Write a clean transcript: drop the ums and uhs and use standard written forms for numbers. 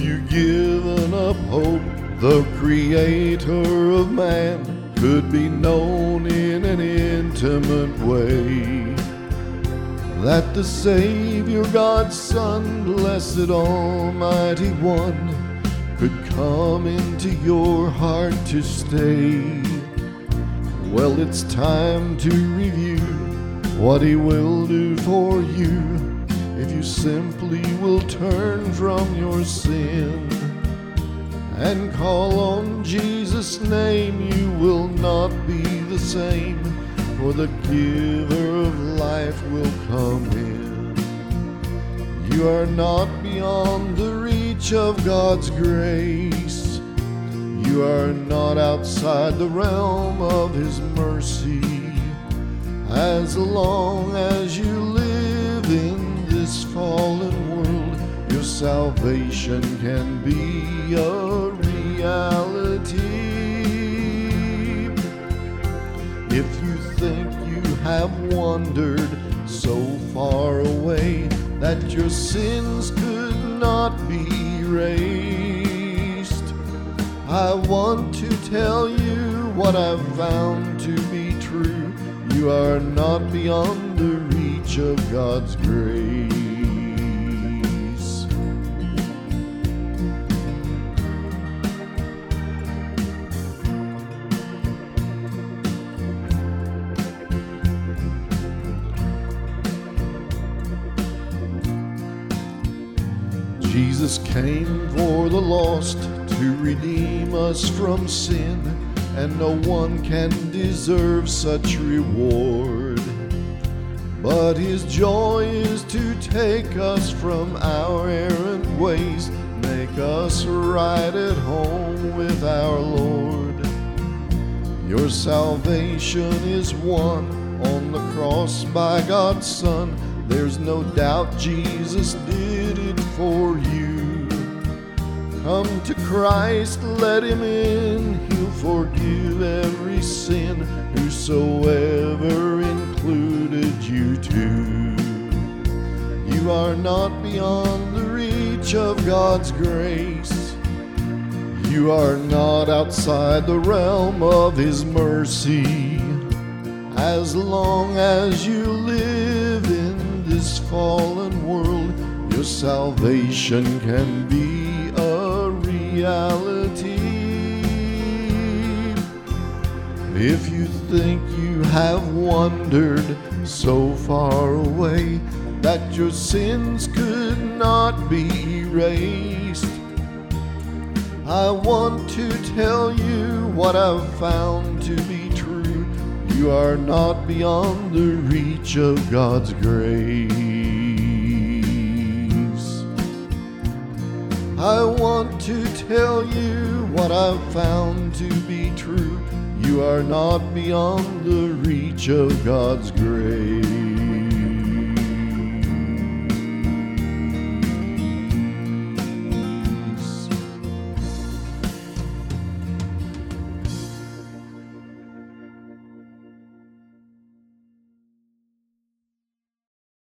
you given up hope, the creator of man could be known in an intimate way, that the Savior, God's Son, blessed Almighty One, could come into your heart to stay. Well, it's time to review what He will do for you if you simply will turn from your sin and call on Jesus' name. You will not be the same, for the giver of life will come in. You are not beyond the reach of God's grace. You are not outside the realm of His mercy. As long as you live in this fallen world, your salvation can be a reality. If you think you have wandered so far away that your sins could not be erased, I want to tell you what I've found to be true. You are not beyond the reach of God's grace. Jesus came for the lost to redeem us from sin, and no one can deserve such reward. But His joy is to take us from our errant ways, make us right at home with our Lord. Your salvation is won on the cross by God's Son. There's no doubt Jesus did it for you. Come to Christ, let Him in. He'll forgive every sin, whosoever included you too. You are not beyond the reach of God's grace. You are not outside the realm of His mercy. As long as you live in this fallen world, your salvation can be a reality. If you think you have wandered so far away that your sins could not be erased, I want to tell you what I've found to be true. You are not beyond the reach of God's grace. I want to tell you what I've found to be true. You are not beyond the reach of God's grace.